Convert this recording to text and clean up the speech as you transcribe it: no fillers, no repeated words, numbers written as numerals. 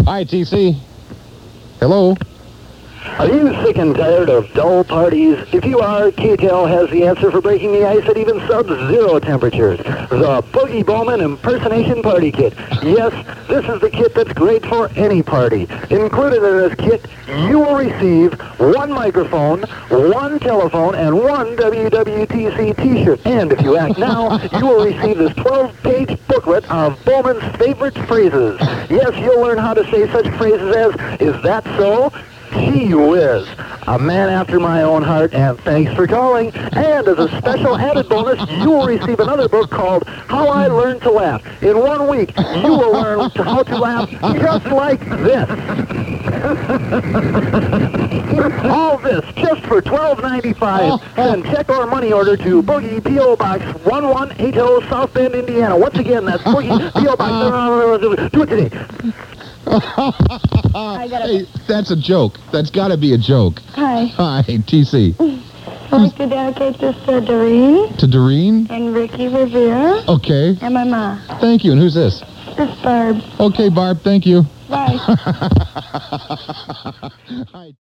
Hi, TC. Hello. Are you sick and tired of dull parties? If you are, K-Tel has the answer for breaking the ice at even sub-zero temperatures. The Boogie Bowman Impersonation Party Kit. Yes, this is the kit that's great for any party. Included in this kit, you will receive one microphone, one telephone, and one WWTC t-shirt. And if you act now, you will receive this 12-page booklet of Bowman's favorite phrases. Yes, you'll learn how to say such phrases as, "Is that so?" Gee whiz, a man after my own heart, and thanks for calling. And as a special added bonus, you will receive another book called How I Learned to Laugh. In 1 week, you will learn how to laugh just like this. All this just for $12.95. Send check or money order to Boogie P.O. Box 1180, South Bend, Indiana. Once again, that's Boogie P.O. Box. Do it today. Hey, that's a joke. That's got to be a joke. Hi. Hi, TC. I'd like to dedicate this to Doreen. To Doreen? And Ricky Rivera. Okay. And my ma. Thank you. And who's this? This is Barb. Okay, Barb. Thank you. Bye. Hi.